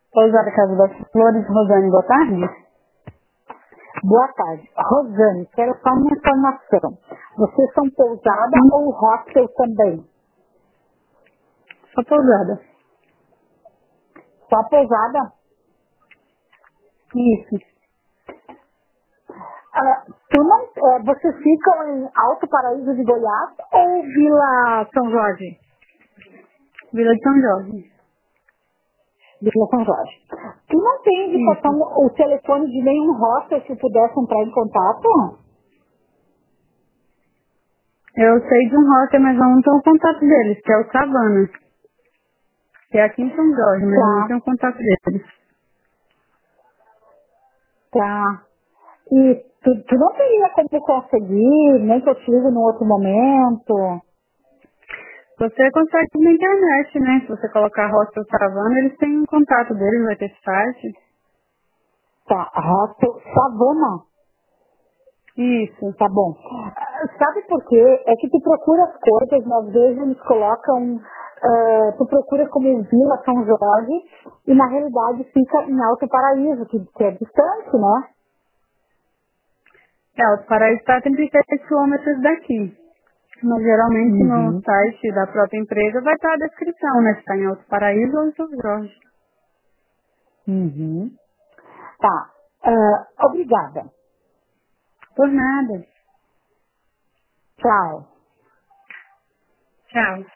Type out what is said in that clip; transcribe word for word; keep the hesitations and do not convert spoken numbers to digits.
Pousada Casa das Flores, Rosane, boa tarde. Boa tarde. Rosane, quero só uma informação. Vocês são pousada Hum, ou hostel também? Só pousada. Só pousada? Isso. Ah, tu não, eh, vocês ficam em Alto Paraíso de Goiás ou Vila São Jorge? Vila de São Jorge. Vila São Jorge. Tu não tem indicação, Isso. o telefone de nenhum hostel que pudesse entrar em contato? Eu sei de um hostel, mas eu não tenho o contato deles, que é o Savana, que é aqui em São Jorge, mas eu não Tá, tenho o contato deles. tá. E tu, tu não teria como conseguir, nem que eu te ligue num outro momento? Você consegue na internet, né? Se você colocar hostel Savana, eles têm um contato deles, vai ter site. Tá, hostel Savana. Isso. Tá bom. Ah, sabe por quê? É que tu procura as coisas, né? Às vezes eles colocam, ah, tu procura como Vila São Jorge e na realidade fica em Alto Paraíso, que, que é distante, né? É, o Paraíso está a trinta e sete quilômetros daqui. Mas geralmente no Uhum. site da própria empresa vai estar a descrição, né? Se está em Alto Paraíso ou em São Jorge. Uhum. Tá. Ah, obrigada. Por nada. Tchau. Tchau.